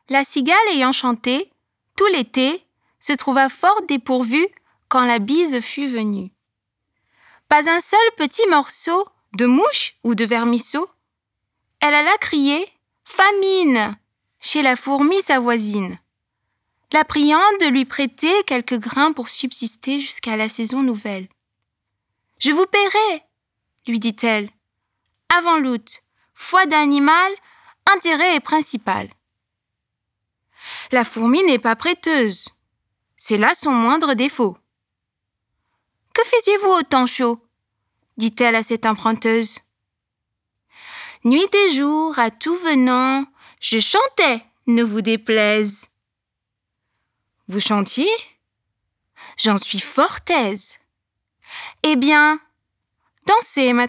La cigale ayant chanté, tout l'été, se trouva fort dépourvue quand la bise fut venue. Pas un seul petit morceau de mouche ou de vermisseau. Elle alla crier « Famine !» chez la fourmi sa voisine, la priant de lui prêter quelques grains pour subsister jusqu'à la saison nouvelle. « Je vous paierai, » lui dit-elle. « Avant l'août, foi d'animal, intérêt est principal. » La fourmi n'est pas prêteuse. C'est là son moindre défaut. « Que faisiez-vous au temps chaud ?» dit-elle à cette emprunteuse. « Nuit et jour, à tout venant, je chantais, ne vous déplaise. » « Vous chantiez ? J'en suis fort aise. » « Eh bien, dansez maintenant. »